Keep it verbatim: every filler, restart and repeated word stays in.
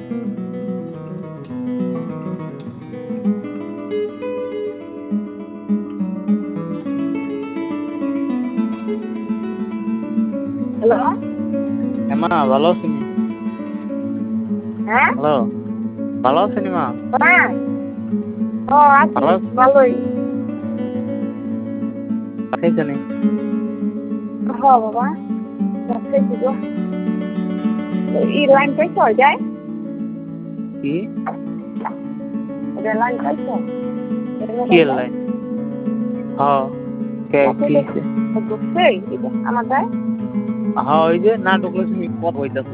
Hello এমা ভালো আছেন? হ্যাঁ হ্যালো ভালো আছেন মা? হ্যাঁ ও আছি ভালো আছেন? ভালোই খাইছেন? হ বাবা খাইছি গো ই লাইন পাইছ যায় কি এটা লাইন পাইছ কি লাইন? হ্যাঁ কে কি ঢুকছে এটা আমার দেয় হ্যাঁ ওই যে না ঢুকলে তুমি কত হইতাছে